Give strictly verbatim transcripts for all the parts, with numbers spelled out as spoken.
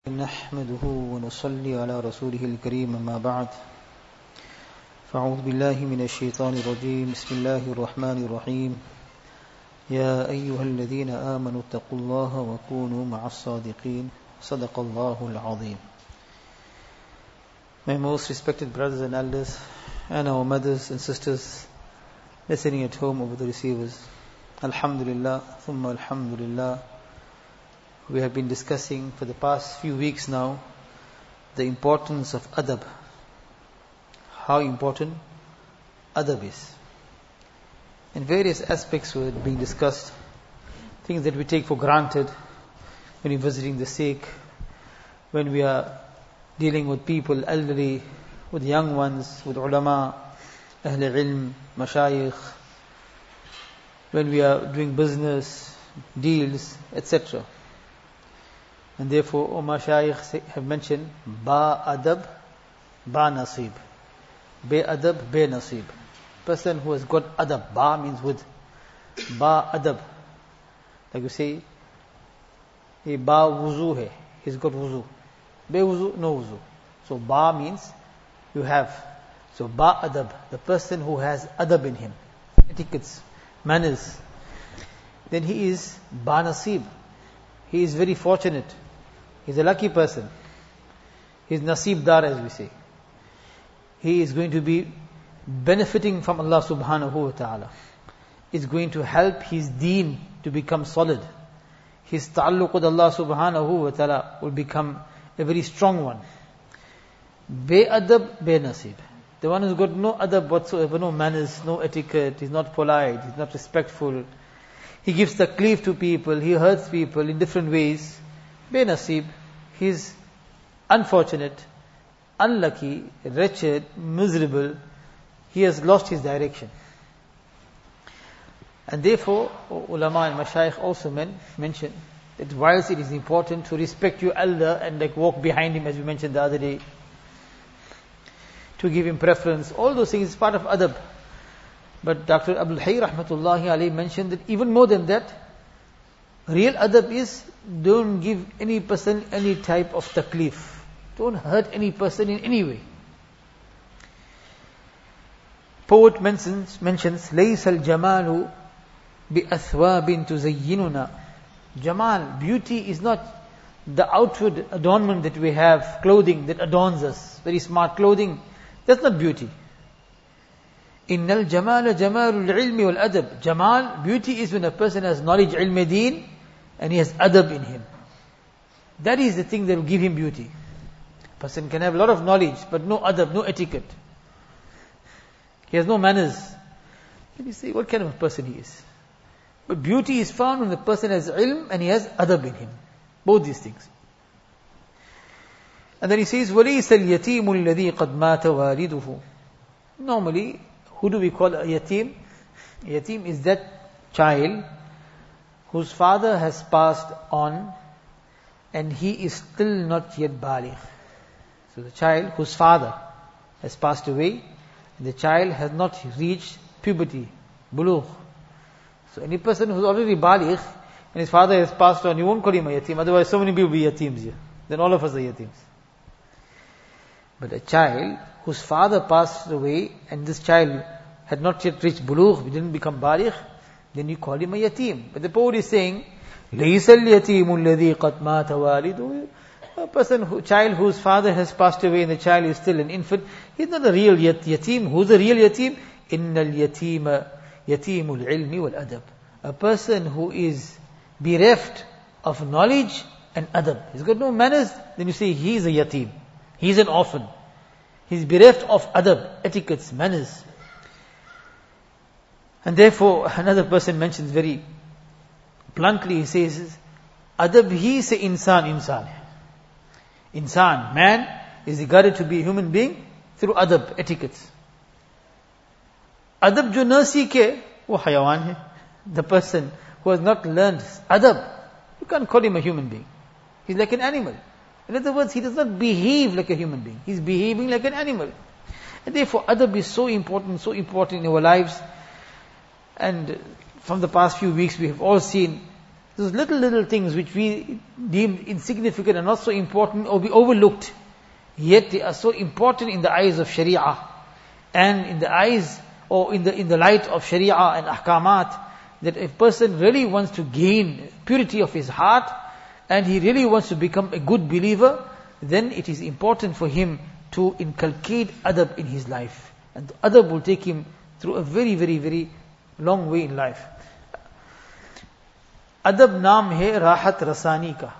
نحمده ونصلي على رسوله الكريم أما بعد فأعوذ بالله من الشيطان الرجيم بسم الله الرحمن الرحيم يا أيها الذين آمنوا اتقوا الله وكونوا مع الصادقين صدق الله العظيم. My most respected brothers and elders and our mothers and sisters listening at home over the receivers, Alhamdulillah, thumma Alhamdulillah. We have been discussing for the past few weeks now the importance of adab. How important adab is. And various aspects were being discussed. Things that we take for granted when we're visiting the sick, when we are dealing with people, elderly, with young ones, with ulama, ahl ilm, mashayikh, when we are doing business, deals, et cetera. And therefore, O mashayikh have mentioned, ba adab, ba nasib. Be adab, be nasib. Person who has got adab, ba means with. Ba adab. Like you say, he ba wuzu hai. He's got wuzu. Be wuzu, no wuzu. So ba means you have. So ba adab, the person who has adab in him, etiquettes, manners, then he is ba nasib. He is very fortunate. He's a lucky person. He's nasib dar, as we say. He is going to be benefiting from Allah subhanahu wa ta'ala. It's going to help his deen to become solid. His ta'alluq with Allah subhanahu wa ta'ala will become a very strong one. Be adab, be nasib. The one who's got no adab whatsoever, no manners, no etiquette, he's not polite, he's not respectful. He gives taklif to people, he hurts people in different ways. Be nasib, he is unfortunate, unlucky, wretched, miserable. He has lost his direction. And therefore, ulama and mashayikh also men, mention that whilst it is important to respect your elder and like walk behind him, as we mentioned the other day, to give him preference, all those things is part of adab. But Doctor Abdul Hayy rahmatullahi alayhi mentioned that even more than that, real adab is, don't give any person any type of taklif. Don't hurt any person in any way. Poet mentions, mentions لَيْسَ الْجَمَالُ بِأَثْوَابٍ تُزَيِّنُنَا. Jamal, beauty is not the outward adornment that we have, clothing that adorns us, very smart clothing. That's not beauty. إِنَّ الْجَمَالَ جَمَالُ الْعِلْمِ وَالْأَدَبِ. Jamal, beauty is when a person has knowledge, ilm deen, and he has adab in him. That is the thing that will give him beauty. A person can have a lot of knowledge, but no adab, no etiquette. He has no manners. Then you say, what kind of a person he is? But beauty is found when the person has ilm and he has adab in him. Both these things. And then he says, وَلَيْسَ الْيَتِيمُ الَّذِي قَدْ مَاتَ وَالِدُهُ. Normally, who do we call a yatim? A yatim is that child whose father has passed on and he is still not yet baligh. So the child whose father has passed away and the child has not reached puberty, bulugh. So any person who's already baligh and his father has passed on, you won't call him a yatim. Otherwise so many people will be yatims here. Then all of us are yatims. But a child whose father passed away and this child had not yet reached bulugh, didn't become baligh, then you call him a yatim. But the poet is saying, لَيْسَ الْيَتِيمُ الَّذِي قَدْ مَاتَ وَالِدُهُ. A person, who, child whose father has passed away and the child is still an infant, he's not a real yat- yatim. Who's a real yatim? إِنَّ الْيَتِيمَ يَتِيمُ الْعِلْمِ وَالْأَدَبِ. A person who is bereft of knowledge and adab. He's got no manners, then you say he's a yatim. He's an orphan. He's bereft of adab, etiquettes, manners. And therefore, another person mentions very bluntly, he says, adab hi se insan insan hai. Insan, man, is regarded to be a human being through adab, etiquettes. Adab jo na seekhe, wo hayawan hai. The person who has not learned adab, you can't call him a human being. He's like an animal. In other words, he does not behave like a human being. He's behaving like an animal. And therefore, adab is so important, so important in our lives. And from the past few weeks, we have all seen those little, little things which we deem insignificant and not so important or we overlooked, yet they are so important in the eyes of Sharia and in the eyes or in the in the light of Sharia and Ahkamat, that if a person really wants to gain purity of his heart and he really wants to become a good believer, then it is important for him to inculcate adab in his life. And adab will take him through a very, very, very long way in life. अदब नाम है राहत रसानी का.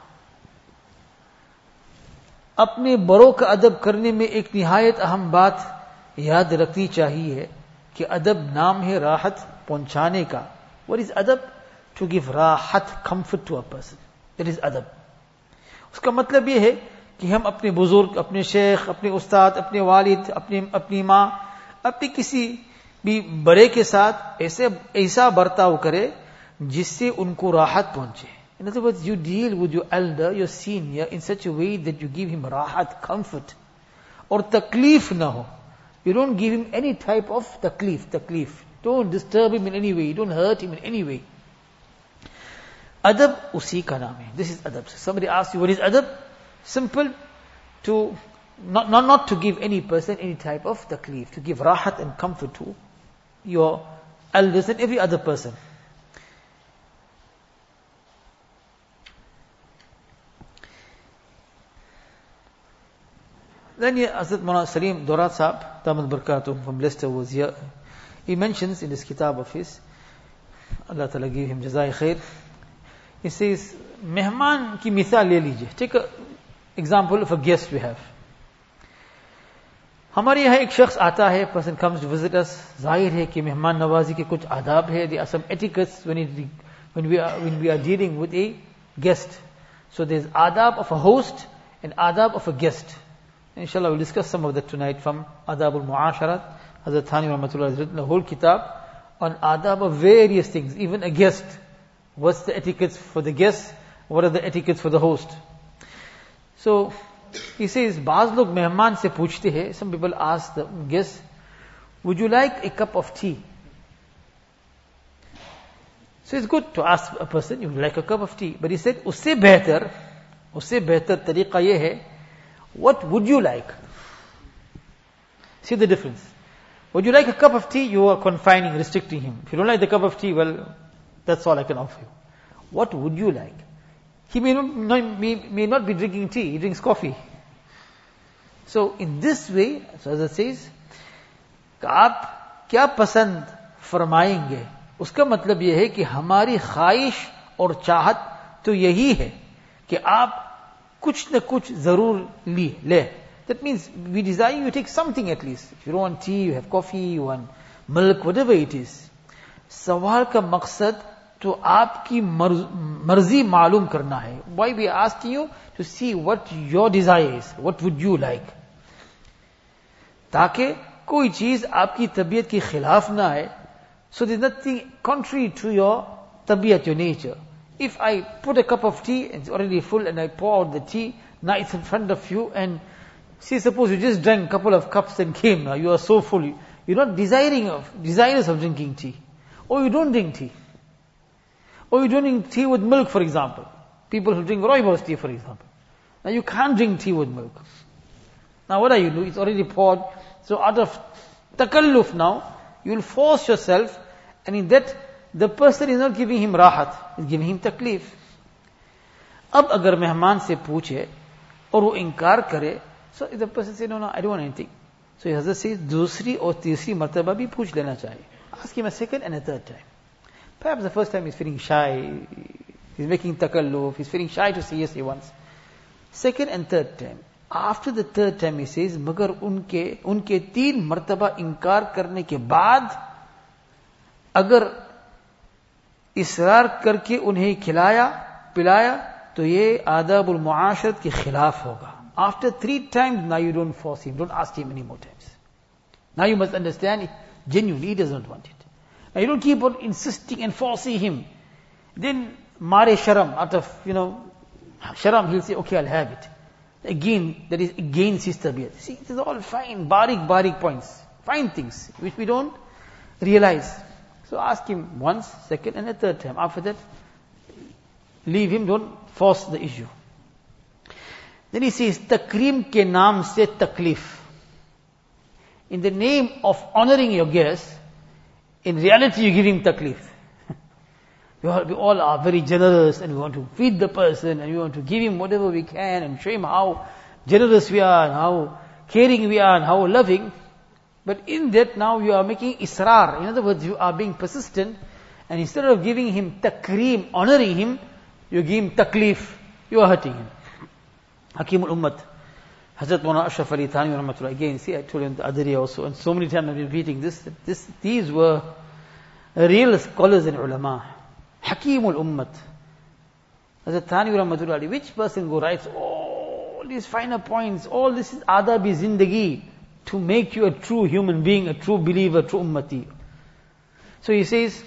अपने बड़ों का अदब करने में एक निहायत अहम बात याद रखनी चाहिए कि अदब नाम है राहत पहुंचाने का. What is adab? To give राहत, comfort to a person. That is adab. उसका मतलब ये है कि हम अपने बुजुर्ग, अपने शेख, अपने उस्ताद, अपने वालिद, अपने अपनी माँ, अपने किसी भी बड़े के साथ ऐसे ऐसा बर्ताव करे जिससे उनको राहत पहुंचे. In other words, you deal with your elder, your senior, in such a way that you give him rahat, comfort, और तकलीफ ना हो. You don't give him any type of taklif, taklif. Don't disturb him in any way. You don't hurt him in any way. Adab usi ka naam hai. This is adab. So somebody asks you, what is adab? Simple, to not, not not to give any person any type of taklif, to give rahat and comfort to your elders and every other person. Then Hazrat Maulana Salim Dorat Sahab, Damat Barakatuh from Leicester was here. He mentions in this kitab of his, Allah Ta'ala give him jazai khair, he says, mehman ki mithal le lijiye. Take an example of a guest we have. हमारे यहाँ एक शख्स आता है, person comes to visit us. जाहिर है कि मेहमान नवाजी के कुछ आदाब है. There are some etiquettes when, it, when, we are, when we are dealing with a guest. So there's adab of a host and adab of a guest. Inshallah, we'll discuss some of that tonight from Adab al-Mu'asharat. Hazrat Thani Rahmatullah has written a whole kitab on adab of various things, even a guest. What's the etiquettes for the guest? What are the etiquettes for the host? So, he says, बाज़ लोग मेहमान से पूछते हैं, some people ask the guest, would you like a cup of tea? So it's good to ask a person, you would like a cup of tea. But he said, उससे बेहतर, उससे बेहतर तरीका ये है, what would you like? See the difference. Would you like a cup of tea? You are confining, restricting him. If you don't like the cup of tea, well, that's all I can offer you. What would you like? He may not, may, may not be drinking tea, he drinks coffee. So in this way, so as it says, आप क्या पसंद फरमाएंगे? उसका मतलब यह है कि हमारी ख्वाहिश और चाहत तो यही है कि आप कुछ न कुछ जरूर ली ले. That means we desire you take something at least. If you don't want tea, you have coffee, you want milk, whatever it is. सवाल का मकसद तो आपकी मर्जी मालूम करना है. Why we are asking you to see what your desire is, what would you like, ताकि कोई चीज आपकी तबीयत के खिलाफ ना आए. So there's nothing contrary to your tabiyat, your nature. If I put a cup of tea and it's already full and I pour out the tea, now it's in front of you and see, suppose you just drank a couple of cups and came, now you are so full, you're not desiring of, desirous of drinking tea. Or you don't drink tea. Or you don't drink tea with milk, for example. People who drink rooibos tea, for example. Now you can't drink tea with milk. Now what are you doing? It's already poured. So out of takalluf now, you will force yourself, and in that, the person is not giving him rahat, is giving him taklif. अब अगर मेहमान से पूछे और वो इनकार करे, so if the person say no no I don't want anything, so he has to say दूसरी और तीसरी मर्तबा भी पूछ लेना चाहिए. Ask him a second and a third time. Perhaps the first time he's feeling shy, he's making takalluf, he's feeling shy to say yes he wants. Second and third time. After the third time he says, मगर उनके उनके तीन मर्तबा इनकार करने के बाद अगर इसरार करके उन्हें खिलाया पिलाया तो ये आदाबुल मुआशरत के खिलाफ होगा. After three times, now you don't force him, don't ask him any more times. Now you must understand, genuinely he doesn't want it. Now you don't keep on insisting and forcing him. Then mare sharam, out of, you know, sharam, he'll say, okay, I'll have it. Again, that is against his tabiyat. See, it is all fine, barik, barik points, fine things, which we don't realize. So ask him once, second and a third time. After that, Leave him, don't force the issue. Then he says, takreem ke naam se taklif. In the name of honoring your guest, in reality you give him taklif. We all, we all are very generous and we want to feed the person and we want to give him whatever we can and show him how generous we are and how caring we are and how loving. But in that now you are making israr. In other words, you are being persistent, and instead of giving him takreem, honoring him, you give him taklif. You are hurting him. Hakim al-Ummat. Hazrat Mawlana Ashraf Ali Thanwi Rahmatullah. Again, see, I told you the other day also, and so many times I've been repeating this, this these were real scholars and ulama. Hakim al-Ummat. Hazrat Thanwi Rahmatullah. Which person who writes all these finer points, all this is adab-i zindagi, to make you a true human being, a true believer, true ummati. So he says,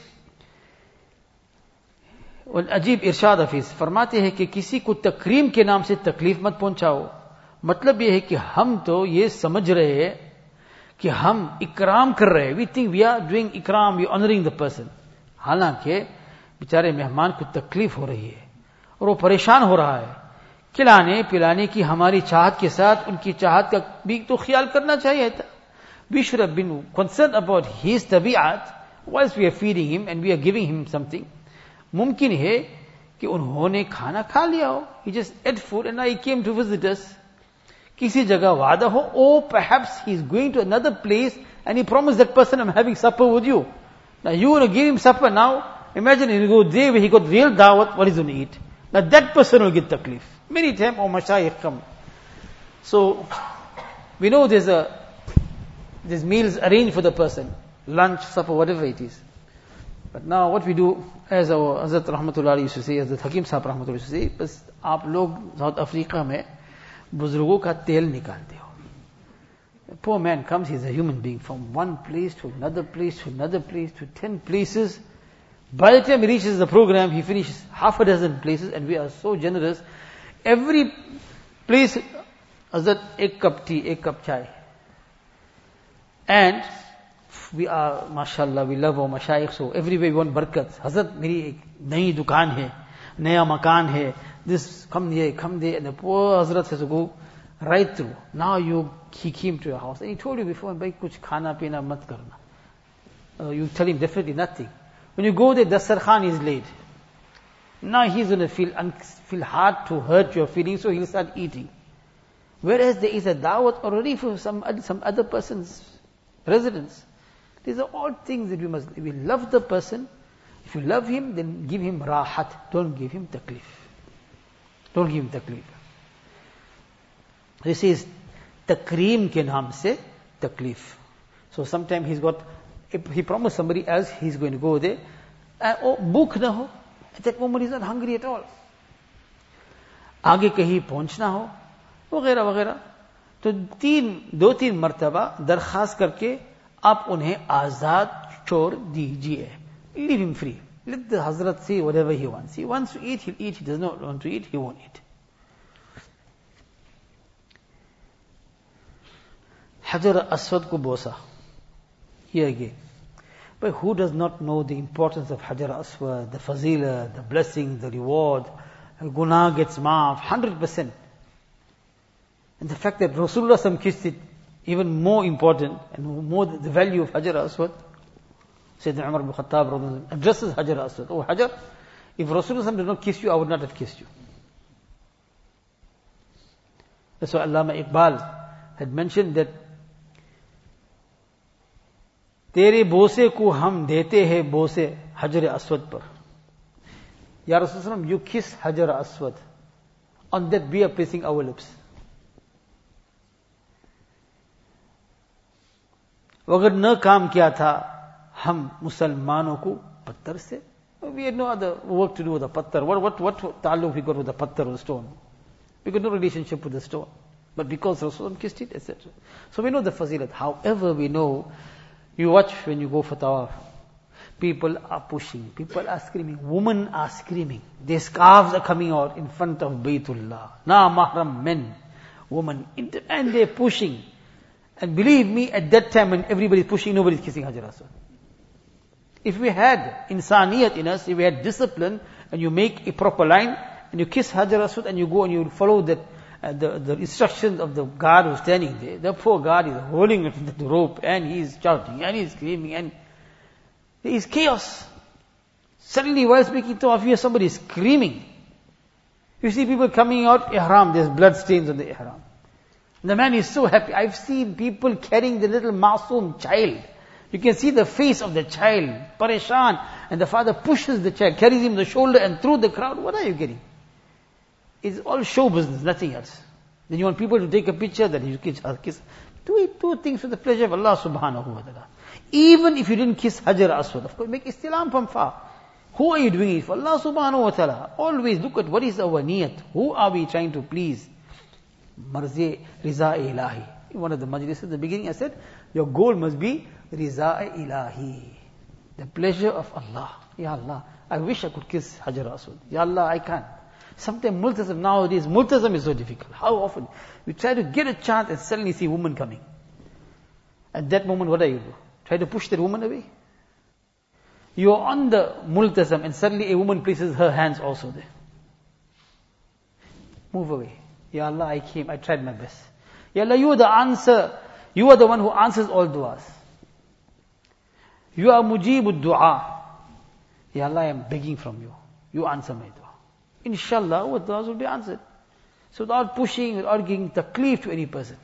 और अजीब इरशाद हफीज फरमाते हैं कि किसी को तकरीम के नाम से तकलीफ मत पहुंचाओ. मतलब यह है कि हम तो ये समझ रहे हैं कि हम इकराम कर रहे हैं. We think we are doing इकराम, वी ऑनरिंग द पर्सन. हालांकि बेचारे मेहमान को तकलीफ हो रही है और वो परेशान हो रहा है. खिलाने पिलाने की हमारी चाहत के साथ उनकी चाहत का भी तो ख्याल करना चाहिए था. We should have been concerned about his तबीयत whilst we are feeding him and we are giving him something. मुमकिन है कि उन्होंने खाना खा लिया हो. He just ate food and now he came to visit us. किसी जगह वादा हो, or perhaps he is going to another place and he promised that person, I'm having supper with you. Now you want to give him supper now. Imagine he go there where he got real dawat, what is he going to eat? Now that person will get taklif. Many times, oh mashayikh come. So, we know there's a, there's meals arranged for the person. Lunch, supper, whatever it is. But now what we do, as our Hazrat Rahmatullah used to say, as the Hakim Sahab Rahmatullah used to say, बस आप लोग South Africa में बुजुर्गों का तेल निकालते हो. The poor man comes, he's a human being, from one place to another place to another place to ten places. By the time he reaches the program, he finishes half a dozen places, and we are so generous. Every place, Hazrat, एक cup tea, एक cup chai. And we are, mashallah, we love our mashayikh, so everywhere we want barakat. Hazrat, मेरी एक नई दुकान है, नया मकान है. This, come here, come there, and the poor Hazrat has to go right through. Now you, he came to your house, and he told you before, bhai kuch khana pina mat karna. Uh, you tell him definitely nothing. When you go there, Dasarkhan is laid. Now he's going to feel un- feel hard to hurt your feelings, so he'll start eating. Whereas there is a dawat already for some some other person's residence. These are all things that we must. We love the person. If you love him, then give him rahat. Don't give him taklif. Don't give him taklif. This is takreem ke naam se taklif. So sometimes he's got, if he promised somebody else, he's going to go there. And, oh, bhuk na ho. At that moment he's not hungry at all. आगे कहीं पहुंचना हो, वगैरह वगैरह. तो तीन, दो तीन मर्तबा दरखास्त करके आप उन्हें आजाद छोड़ दीजिए. Leave him free. Let the Hazrat say whatever he wants. He wants to eat, he'll eat. He does not want to eat, he won't eat. Hajar Aswad ko bosa. Here again. But who does not know the importance of Hajar Aswad, the fazila, the blessing, the reward? Guna gets maaf, one hundred percent. And the fact that Rasulullah Sallam kissed it, even more important, and more the value of Hajar Aswad. Sayyidina Umar ibn Khattab addresses Hajar Aswad. Oh Hajar, if Rasulullah Sallam did not kiss you, I would not have kissed you. That's why Allama Iqbal had mentioned that तेरे बोसे को हम देते हैं बोसे हजर Aswad पर. Ya Rasulullah, you kiss Hajar Aswad. On that we are placing our lips. अगर न काम किया था हम मुसलमानों को पत्थर से, we had no other work to do with the patthar. What what what taluk we got with the patthar or the stone? We got no relationship with the stone. But because Rasulullah kissed it, et cetera. So we know the fazilat. However, we know, you watch when you go for tawaf. People are pushing. People are screaming. Women are screaming. Their scarves are coming out in front of Baytullah. Na mahram men, women, and they're pushing. And believe me, at that time when everybody is pushing, nobody is kissing Hajar Aswad. If we had insaniyat in us, if we had discipline, and you make a proper line, and you kiss Hajar Aswad, and you go and you follow that, uh, the, the instructions of the guard who's standing there, the poor guard is holding the rope, and he's shouting, and he's screaming, and there is chaos. Suddenly, while speaking to Afiyah, somebody is screaming. You see people coming out, ihram, there's blood stains on the ihram. The man is so happy. I've seen people carrying the little masoom child. You can see the face of the child, pareshan, and the father pushes the child, carries him on the shoulder and through the crowd. What are you getting? It's all show business, nothing else. Then you want people to take a picture, that you kiss, kiss. Do it, do things for the pleasure of Allah subhanahu wa ta'ala. Even if you didn't kiss Hajar Aswad, of course, make istilam from far. Who are you doing it for? Allah subhanahu wa ta'ala. Always look at what is our niyat. Who are we trying to please? Marzi Riza Ilahi. In one of the majlis at the beginning I said, your goal must be Riza Ilahi. The pleasure of Allah. Ya Allah, I wish I could kiss Hajar Aswad. Ya Allah, I can't. Sometimes multazam nowadays, multazam is so difficult. How often? We try to get a chance and suddenly see a woman coming. At that moment, what do you do? Try to push that woman away? You are on the multazam and suddenly a woman places her hands also there. Move away. Ya Allah, I came, I tried my best. Ya Allah, you are the answer. You are the one who answers all du'as. You are mujibud du'a. Ya Allah, I am begging from you. You answer my dua. Inshallah, our du'as will be answered. So without pushing, without giving taklif to any person.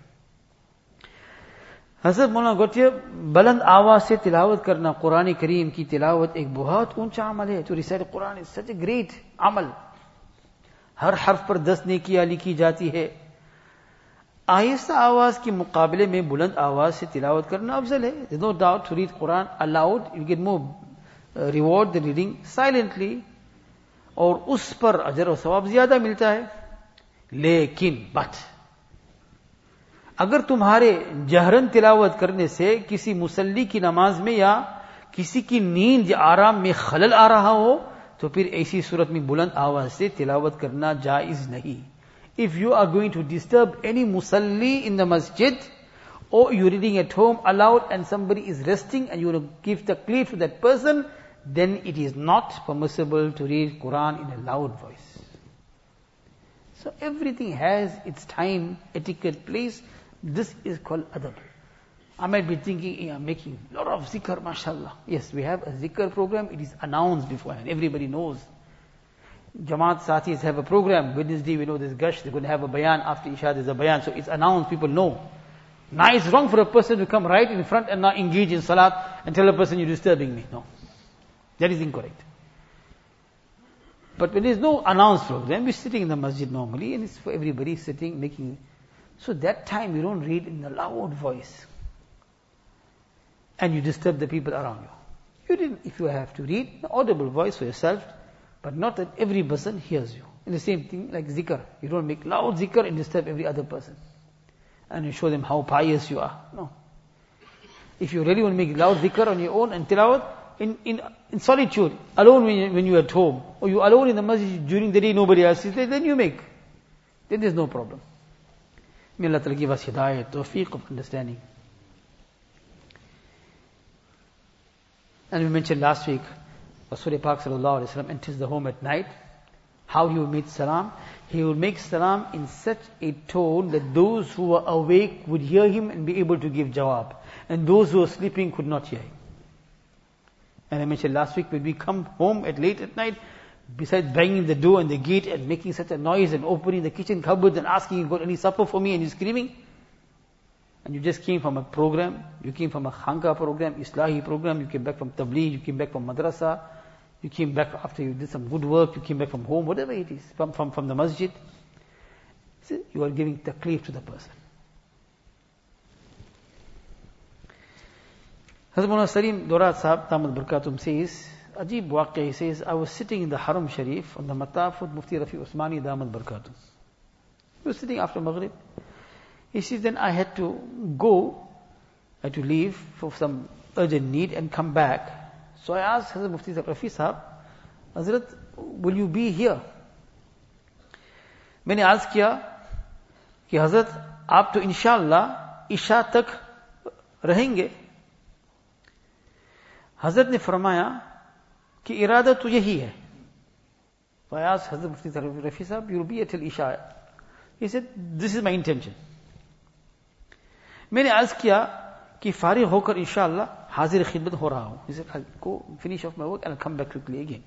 Hazrat Maulana Gautier, buland आवाज से तिलावत करना कुरान करीम की तिलावत एक बहुत ऊंचा अमल है. To recite Quran is such a great amal. हर हर्फ पर दस नेकियां लिखी जाती है. आहिस्ता आवाज के मुकाबले में बुलंद आवाज से तिलावत करना अफजल है. There's no doubt to read Quran aloud, you get more uh, reward than reading silently. और उस पर अजर और सवाब ज्यादा मिलता है. लेकिन but अगर तुम्हारे जहरन तिलावत करने से किसी मुसल्ली की नमाज में या किसी की नींद या आराम में खलल आ रहा हो, तो फिर ऐसी सूरत में बुलंद आवाज से तिलावत करना जायज नहीं. If you are going to disturb any musalli in the masjid, or you're reading at home aloud and somebody is resting and you want to give taklif to that person, then it is not permissible to read Quran in a loud voice. So everything has its time, etiquette, place. This is called adab. I might be thinking, yeah, I'm making a lot of zikr, mashallah. Yes, we have a zikr program. It is announced beforehand. Everybody knows. Jamaat Sathis have a program. Wednesday we know there's Gush. They're going to have a bayan. After Isha there's a bayan. So it's announced. People know. Now it's wrong for a person to come right in front and not engage in salat and tell a person you're disturbing me. No. That is incorrect. But when there's no announced program, we're sitting in the masjid normally and it's for everybody sitting, making... So that time you don't read in a loud voice. And you disturb the people around you. You didn't, if you have to read, an audible voice for yourself, but not that every person hears you. And the same thing like zikr. You don't make loud zikr and disturb every other person. And you show them how pious you are. No. If you really want to make loud zikr on your own and tilawat, in, in, in solitude, alone when, you, when you're at home, or you're alone in the masjid during the day, nobody else is there, then you make. Then there's no problem. May Allah Ta'ala give us hidayat, tawfiq of understanding. And we mentioned last week, Rasul Pak Sallallahu Alaihi Wasallam enters the home at night. How he will make salam? He will make salam in such a tone that those who were awake would hear him and be able to give jawab. And those who were sleeping could not hear him. And I mentioned last week, when we come home at late at night, besides banging the door and the gate and making such a noise and opening the kitchen cupboard and asking, you got any supper for me, and you're screaming, and you just came from a program, you came from a khanka program, Islahi program, you came back from tabligh, you came back from madrasa, you came back after you did some good work, you came back from home, whatever it is, from, from, from the masjid. See, you are giving taklif to the person. Hazrat Maulana Salim Dorat Sahab Damat Barakatum says, Ajib Waqi, he says, I was sitting in the Haram Sharif on the Mataf with Mufti Rafi Usmani Damat Barakatum. He was sitting after Maghrib. He says, then I had to go, I had to leave for some urgent need and come back. So I asked Hazrat Mufti Rafi Sahab, Hazrat, will you be here? मैंने आज किया कि हजरत आप तो इंशाअल्लाह इशा तक रहेंगे. हजरत ने फरमाया कि इरादा तो यही है. So I asked Hazrat Mufti Rafi Sahab, you'll be here till Isha. He said, this is my intention. मैंने अर्ज किया कि फारिग होकर इंशाअल्लाह हाजिर खिदमत हो रहा हूं. He said, I'll go finish off my work and I'll come back quickly again.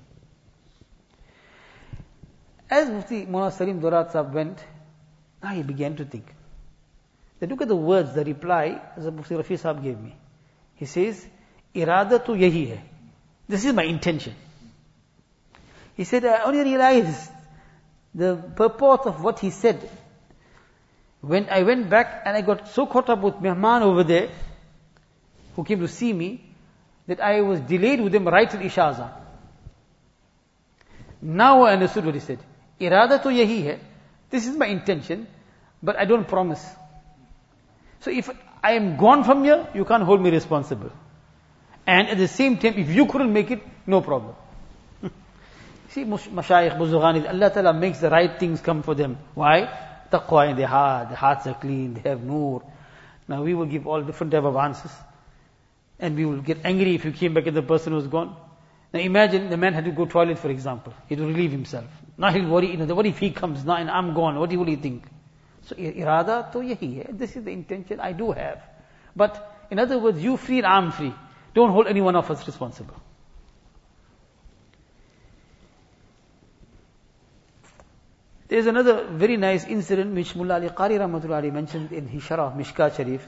As Mufti Mawlana Salim Dorat Sahab went, now he began to think. Then look at the words, the reply that Mufti Rafi Sahab gave me. He says, irada to yahi hai. This is my intention. He said, I only realized the purport of what he said when I went back and I got so caught up with Mehman over there, who came to see me, that I was delayed with him right till Isha Azan. Now I understood what he said. Irada to yahi hai. This is my intention, but I don't promise. So if I am gone from here, you can't hold me responsible. And at the same time, if you couldn't make it, no problem. See, Mashayikh, Buzughan, Allah Ta'ala makes the right things come for them. Why? Taqwa in their heart, their hearts are clean, they have noor. Now we will give all different type of answers. And we will get angry if you came back and the person was gone. Now imagine the man had to go toilet, for example. He had to relieve himself. Now he'll worry, you know, what if he comes now and I'm gone? What will he think? So irada to yahi hai. This is the intention I do have. But in other words, you free and I'm free. Don't hold any one of us responsible. There's another very nice incident which Mullah Ali Qari Rahmatullah Ali mentioned in his Sharh of Mishkat Sharif.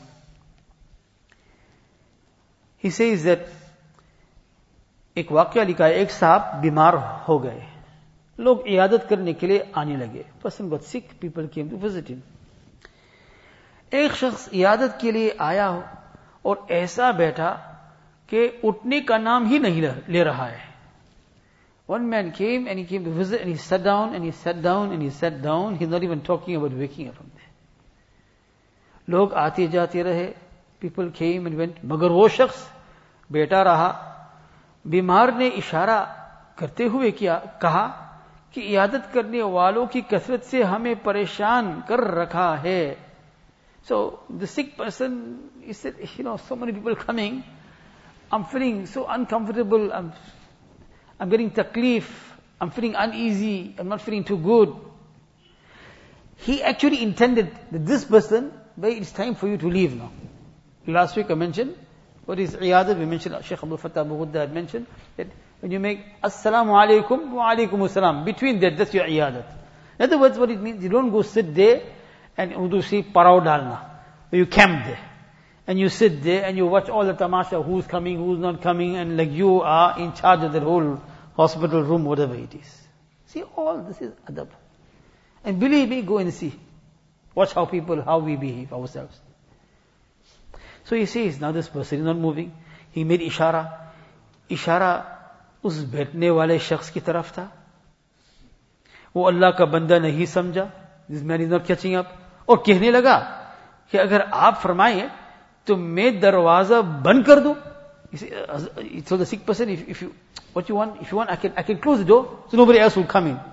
He says that एक वाकया लिखा है, एक साहब बीमार हो गए, लोग इयादत करने के लिए आने लगे. Person got sick, people came to visit him. एक शख्स इयादत के लिए आया और ऐसा बैठा कि उठने का नाम ही नहीं ले रहा है. One man came and he came to visit and he sat down and he sat down and he sat down. He's not even talking about waking up from there. लोग आते जाते रहे, people came and went, मगर वो शख्स बैठा रहा. बीमार ने इशारा करते हुए किया कहा कि इयादत करने वालों की कसरत से हमें परेशान कर रखा है. So the sick person, he said, you know, so many people coming, I'm feeling so uncomfortable, I'm I'm getting taklif, I'm feeling uneasy, I'm not feeling too good. He actually intended that this person, well, it's time for you to leave now. Last week I mentioned, what is iyadat? We mentioned, Shaykh Abdul Fattah Abu Ghudda had mentioned, that when you make Assalamu alaikum wa alaikum assalam, between that, that's your iyadat. In other words, what it means, you don't go sit there and Urdu say, parao dalna. You camp there. And you sit there and you watch all the tamasha, who's coming, who's not coming, and like you are in charge of that whole hospital room, whatever it is. See, all this is adab. And believe me, go and see. Watch how people, how we behave ourselves. So he says, now this person is not moving. He made ishara. Ishara उस बैठने वाले शख्स की तरफ था. वो अल्लाह का बंदा नहीं समझा. This man is not catching up. और कहने लगा कि अगर आप फरमाएं तो मैं दरवाजा बंद कर दूं. So the sick person, if, if you, what you want, if you want, I can, I can close the door, so nobody else will come in.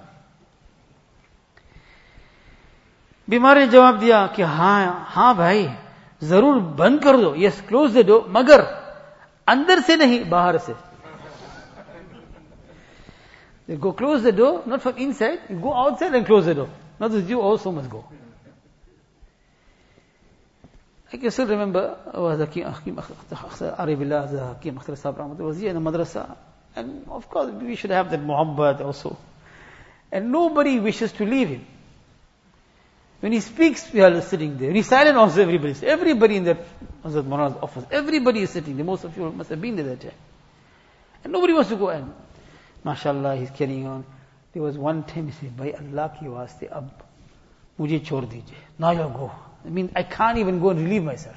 बीमार ने जवाब दिया कि हाँ, हाँ भाई, जरूर बंद कर दो. Yes, close the door, मगर अंदर से नहीं, बाहर से. You go close the door, not from inside, you go outside and close the door. Not that you also must go. I can still remember, was Hakim Aribillah, the Hakim Akhtar Sahab Rahmatullah was here in the madrasa. And of course, we should have that muhabbat also. And nobody wishes to leave him. When he speaks, we are sitting there. When he's silent, also everybody is. Everybody in that Hazrat Maulana's office, everybody is sitting there. Most of you must have been there that time. And nobody wants to go in. MashaAllah, he's carrying on. There was one time he said, Bhai Allah ki waaste, ab mujhe chhod dijiye. Now you go. I mean, I can't even go and relieve myself.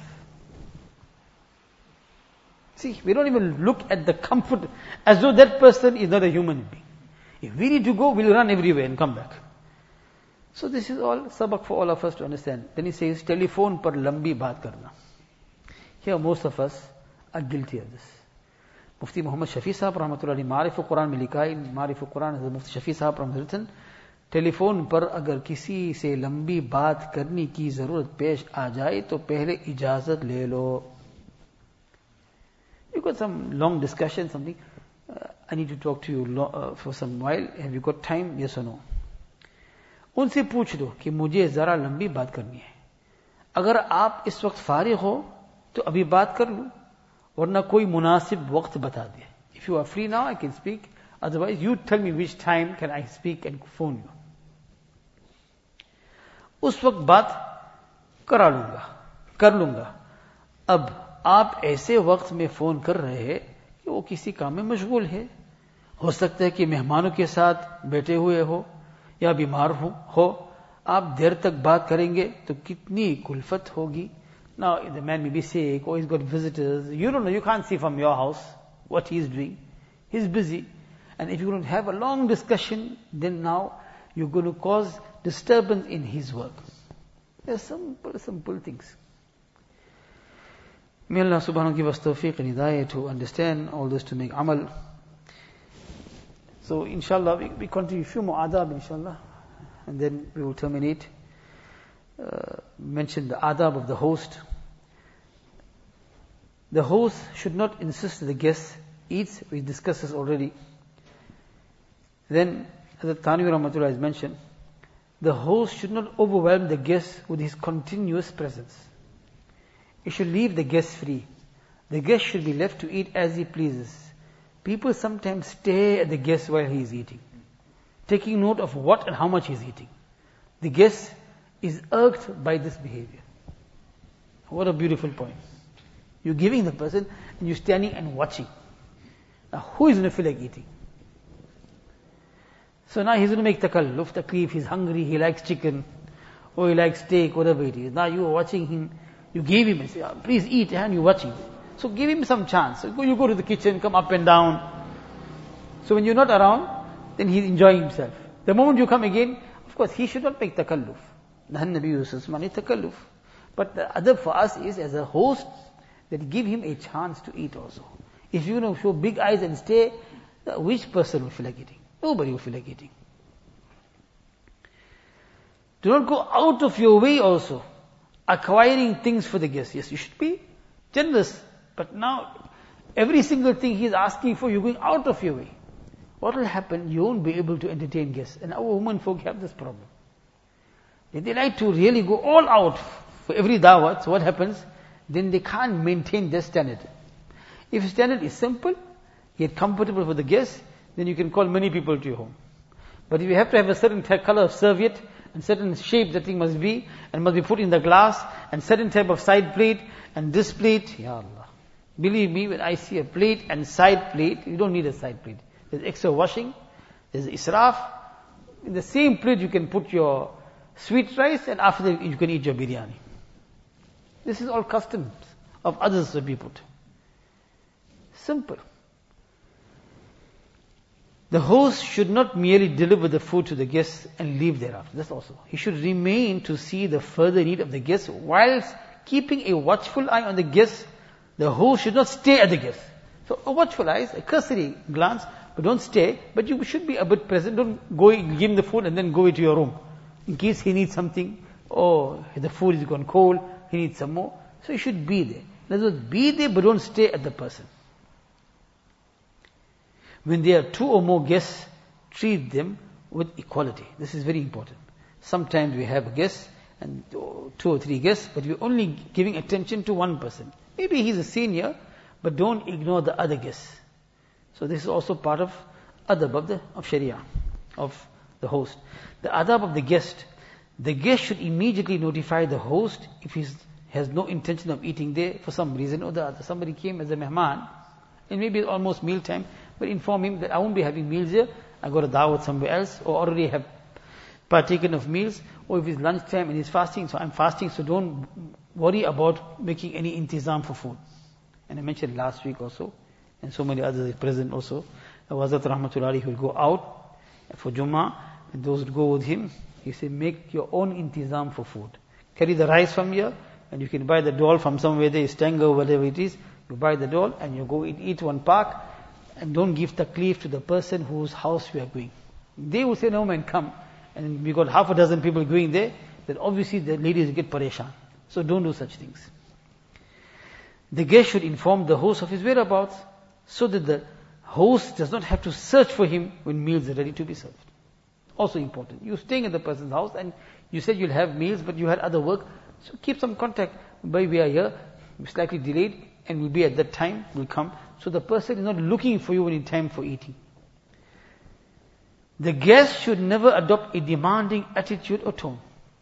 See, we don't even look at the comfort as though that person is not a human being. If we need to go, we'll run everywhere and come back. So this is all sabak for all of us to understand. Then he says, telephone par lambi baat karna. Here most of us are guilty of this. Mufti Muhammad Shafi Sahab Rahmatullah Ma'arif al-Quran में लिखा है, Ma'arif al-Quran है Mufti Shafi Sahab Rahmatullah written, telephone पर अगर किसी से लंबी बात करने की जरूरत पेश आ जाए तो पहले इजाजत ले लो. You got some long discussion, something, uh, I need to talk to you lo- uh, for some while, have you got time, yes or no? उनसे पूछ दो कि मुझे जरा लंबी बात करनी है. अगर आप इस वक्त फारिग हो तो अभी बात कर लूं, वरना कोई मुनासिब वक्त बता दे. If you are free now, I can speak. Otherwise, you tell me which time can I speak and phone you. उस वक्त बात करा लूंगा, कर लूंगा. अब आप ऐसे वक्त में फोन कर रहे हैं कि वो किसी काम में मशगूल है. हो सकता है कि मेहमानों के साथ बैठे हुए हो या बीमार हो, हो आप देर तक बात करेंगे तो कितनी कुल्फत होगी. Now the man may be sick or he's got visitors. You don't know, you can't see from your house what he's doing. He's busy. And if you're going to have a long discussion, then now you're going to cause disturbance in his work. There's simple, simple things. May Allah subhanahu wa ta'ala give us tawfiq and hidayah to understand all this, to make amal. So inshallah, we, we continue a few more adab inshallah, and then we will terminate. Uh, mention the adab of the host. The host should not insist that the guest eats. We discussed this already. Then, as Tanwir Rahmatullah has mentioned, the host should not overwhelm the guest with his continuous presence. He should leave the guest free. The guest should be left to eat as he pleases. People sometimes stare at the guest while he is eating, taking note of what and how much he is eating. The guest is irked by this behavior. What a beautiful point. You're giving the person and you're standing and watching. Now who is going to feel like eating? So now he's going to make takalluf, taklif, he's hungry, he likes chicken, or he likes steak, whatever it is. Now you are watching him, you gave him and say, oh, please eat, and you're watching. So give him some chance. So you go to the kitchen, come up and down. So when you're not around, then he's enjoying himself. The moment you come again, of course he should not make takalluf. Nahan Nabi Yusuf mani takalluf. But the other for us is, as a host, that give him a chance to eat also. If you know, show big eyes and stay, which person will feel like eating? Nobody will feel like eating. Do not go out of your way also, acquiring things for the guest. Yes, you should be generous. But now, every single thing he is asking for, you're going out of your way. What will happen? You won't be able to entertain guests. And our women folk have this problem. If they like to really go all out for every dawat, so what happens? Then they can't maintain their standard. If standard is simple, yet comfortable for the guests, then you can call many people to your home. But if you have to have a certain type color of serviette, and certain shape that thing must be, and must be put in the glass, and certain type of side plate, and this plate, Ya Allah. Believe me, when I see a plate and side plate, you don't need a side plate. There's extra washing, there's israf. In the same plate you can put your sweet rice, and after that you can eat your biryani. This is all customs of others to be put. Simple. The host should not merely deliver the food to the guests and leave thereafter. That's also. He should remain to see the further need of the guests, whilst keeping a watchful eye on the guests. The host should not stay at the guests. So a watchful eye, a cursory glance, but don't stay. But you should be a bit present. Don't go give him the food and then go into your room, in case he needs something. Oh, the food is gone cold. He needs some more. So you should be there. In other words, be there, but don't stay at the person. When there are two or more guests, treat them with equality. This is very important. Sometimes we have a guest and two or three guests, but we're only giving attention to one person. Maybe he's a senior, but don't ignore the other guests. So this is also part of adab of the of Sharia, of the host. The adab of the guest. The guest should immediately notify the host if he has no intention of eating there for some reason or the other. Somebody came as a mehman, and maybe it's almost meal time, but inform him that I won't be having meals here, I got a dawat somewhere else, or already have partaken of meals, or if it's lunchtime and he's fasting, so I'm fasting, so don't worry about making any intizam for food. And I mentioned last week also, and so many others are present also, Hazrat Rahmatullahi will go out for Jummah, and those who go with him, he said, make your own intizam for food. Carry the rice from here, and you can buy the doll from somewhere there, Stanga or whatever it is, you buy the doll, and you go eat, eat one park, and don't give taklif to the person whose house we are going. They will say, no man, come. And we got half a dozen people going there, then obviously the ladies get pareshan. So don't do such things. The guest should inform the host of his whereabouts so that the host does not have to search for him when meals are ready to be served. Also important. You're staying at the person's house and you said you'll have meals, but you had other work. So keep some contact. By we are here, we're slightly delayed, and we'll be at that time, we'll come. So the person is not looking for you when it's time for eating. The guest should never adopt a demanding attitude or tone.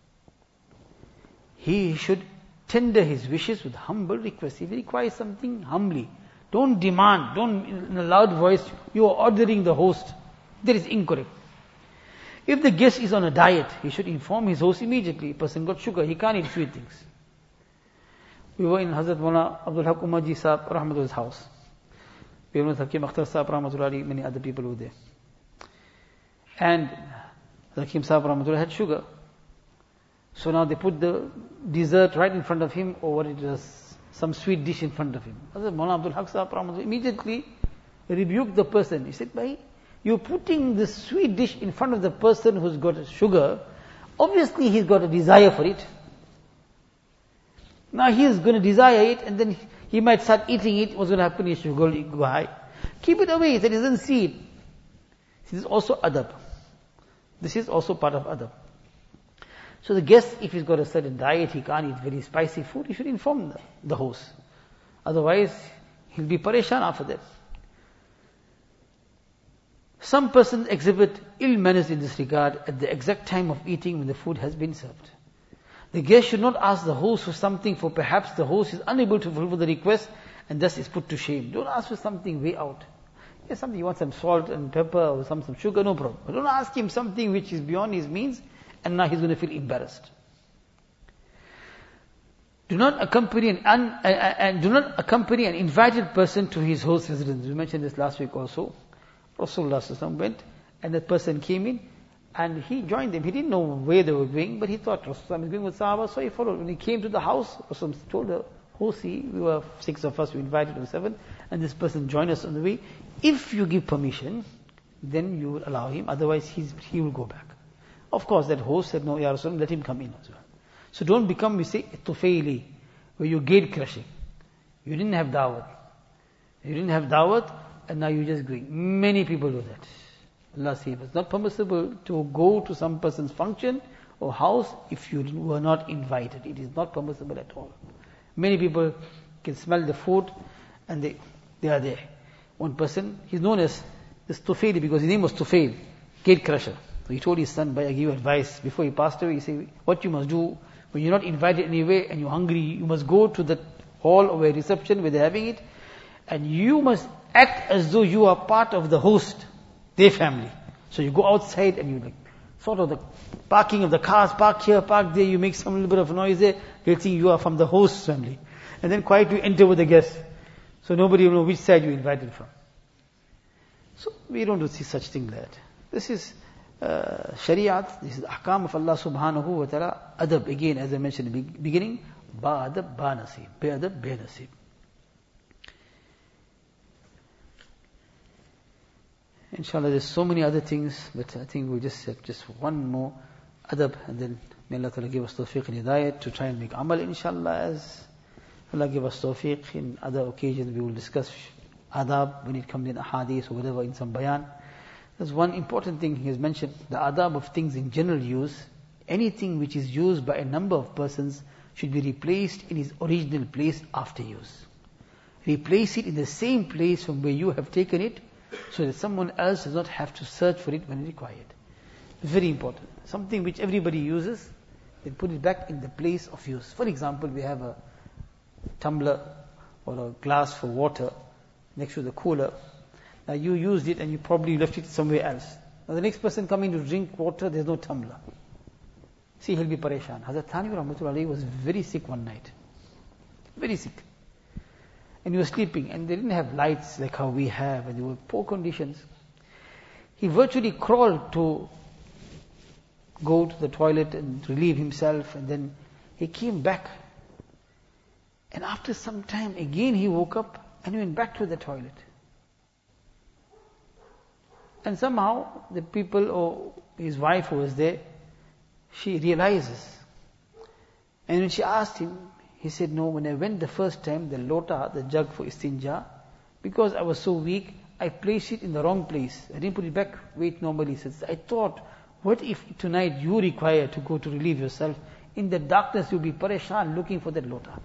He should tender his wishes with humble request. If he requires something, humbly. Don't demand, don't in a loud voice, you are ordering the host. That is incorrect. If the guest is on a diet, he should inform his host immediately. A person got sugar, he can't eat sweet things. We were in Hazrat Mawlana Abdul Haq Umar Ji Sahab Rahmatullah's house. Payamnath Hakim Akhtar Sahab Rahmatullah, many other people were there. And Hakim Sahab Rahmatullah had sugar. So now they put the dessert right in front of him, or what it was, some sweet dish in front of him. Hazrat Mawlana Abdul Haq Sahab Rahmatullah immediately rebuked the person. He said, "Bhai, you're putting the sweet dish in front of the person who's got sugar. Obviously he's got a desire for it. Now he is going to desire it, and then he might start eating it. What's going to happen? His sugar will go high. Keep it away, so he doesn't see it." This is also adab. This is also part of adab. So the guest, if he's got a certain diet, he can't eat very spicy food, he should inform the, the host. Otherwise, he'll be pareshan after that. Some persons exhibit ill manners in this regard at the exact time of eating when the food has been served. The guest should not ask the host for something, for perhaps the host is unable to fulfill the request and thus is put to shame. Don't ask for something way out. Yes, something you want some salt and pepper or some, some sugar, no problem. But don't ask him something which is beyond his means, and now he's going to feel embarrassed. Do not accompany an un, uh, and do not accompany an invited person to his host's residence. We mentioned this last week also. Rasulullah went, and that person came in, and he joined them. He didn't know where they were going, but he thought Rasulullah is going with Sahaba, so he followed. When he came to the house, Rasulullah told the host, we were six of us, we invited him seven, and this person joined us on the way. If you give permission, then you will allow him, otherwise he's, he will go back. Of course, that host said, "No, Ya Rasulullah, let him come in as well." So don't become, we say, tufayli, where you're gate crushing. You didn't have dawat. You didn't have dawat, and now you're just going. Many people do that. Allah save us. It's not permissible to go to some person's function or house if you were not invited. It is not permissible at all. Many people can smell the food and they, they are there. One person, he's known as this Tufail because his name was Tufail, gate crusher. So he told his son, "Bhai, I give you advice." Before he passed away, he said, "What you must do, when you're not invited anywhere and you're hungry, you must go to the hall or a reception where they're having it, and you must act as though you are part of the host, their family. So you go outside and you like, sort of the parking of the cars, park here, park there, you make some little bit of noise there, they'll think you are from the host's family. And then quietly enter with the guests. So nobody will know which side you invited from. So we don't do see such thing like that. This is uh, Shariat, this is the ahkam of Allah subhanahu wa ta'ala. Adab, again, as I mentioned in the beginning, ba adab, ba nasib, be adab, be nasib. Inshallah, there's so many other things, but I think we'll just have just one more adab, and then may Allah Ta'ala give us tawfiq and hidayat to try and make amal, inshallah, as Allah give us tawfiq. In other occasions we will discuss adab when it comes in ahadith or whatever, in some bayan. There's one important thing he has mentioned, the adab of things in general use. Anything which is used by a number of persons should be replaced in its original place after use. Replace it in the same place from where you have taken it, so that someone else does not have to search for it when required. Very important. Something which everybody uses, then put it back in the place of use. For example, we have a tumbler or a glass for water next to the cooler. Now you used it and you probably left it somewhere else. Now the next person coming to drink water, there's no tumbler. See, he'll be pareshan. Hazrat Thanvi Rahmatullahi was very sick one night. Very sick. And he was sleeping, and they didn't have lights like how we have, and there were poor conditions. He virtually crawled to go to the toilet and relieve himself, and then he came back. And after some time, again he woke up and he went back to the toilet. And somehow the people, or his wife who was there, she realizes. And when she asked him, He said, no, when I went the first time, the lota, the jug for istinja, because I was so weak, I placed it in the wrong place. I didn't put it back where it normally sits. I thought, what if tonight you require to go to relieve yourself? In the darkness you'll be pareshan looking for that lota.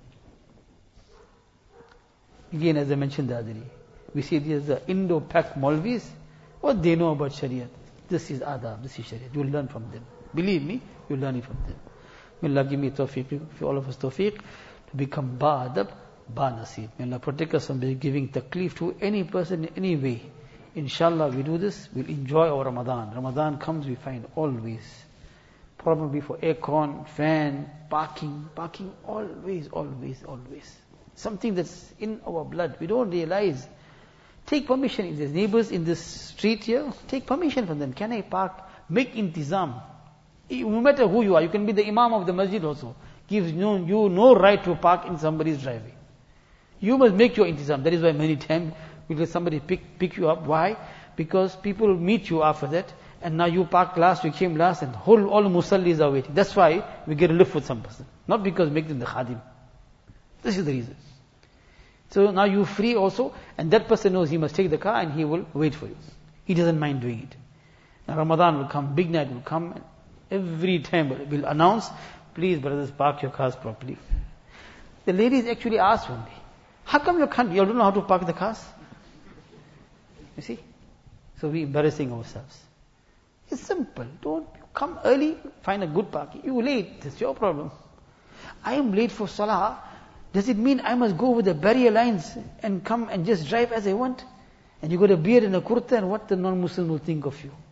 Again, as I mentioned the other day, we see these the Indo-Pak Maulvis. What they know about Shariat? This is adab, this is Shariat. You'll learn from them. Believe me, you'll learn it from them. May Allah give me tawfiq, for all of us tawfiq, to become ba-adab, ba-nasib. May Allah protect us from giving taklif to any person in any way. Inshallah, we do this, we'll enjoy our Ramadan. Ramadan comes, we find always. Probably for aircon, fan, parking, parking, always, always, always. Something that's in our blood, we don't realize. Take permission. If there's neighbors in this street here, take permission from them. Can I park? Make intizam. No matter who you are, you can be the imam of the masjid also. Gives no, you no right to park in somebody's driveway. You must make your intizam. That is why many times we let somebody pick, pick you up. Why? Because people meet you after that, and now you parked last, you came last, and whole, all the musallis are waiting. That's why we get a lift with some person. Not because make them the khadim. This is the reason. So now you're free also, and that person knows he must take the car and he will wait for you. He doesn't mind doing it. Now Ramadan will come, big night will come, and every time we'll announce, please brothers, park your cars properly. The ladies actually asked one day, how come you can't, you don't know how to park the cars? You see? So we're embarrassing ourselves. It's simple. Don't come early, find a good parking. You're late, that's your problem. I am late for salah. Does it mean I must go over the barrier lines and come and just drive as I want? And you got a beard and a kurta, and what the non-Muslim will think of you?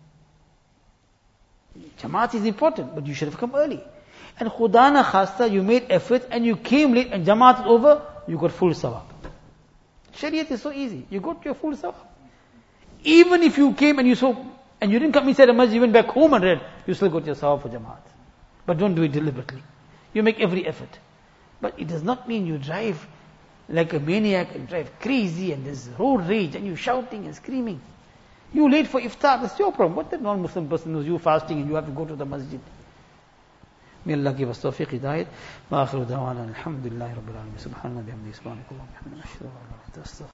Jamaat is important, but you should have come early. And khudana khasta, you made effort and you came late and Jamaat is over, you got full sawab. Shariat is so easy. You got your full sawab. Even if you came and you saw, and you didn't come inside the masjid, you went back home and read, you still got your sawab for Jamaat. But don't do it deliberately. You make every effort. But it does not mean you drive like a maniac and drive crazy and there's road rage and you shouting and screaming. You late for iftar, that's your problem. What the non-Muslim person knows you fasting and you have to go to the masjid? May Allah give us tawfiq, hidayat. Ma akhiru da'wana alhamdulillahi rabbil alamin. Subhanallah bihamdihi subhanakallah wa bihamdihi.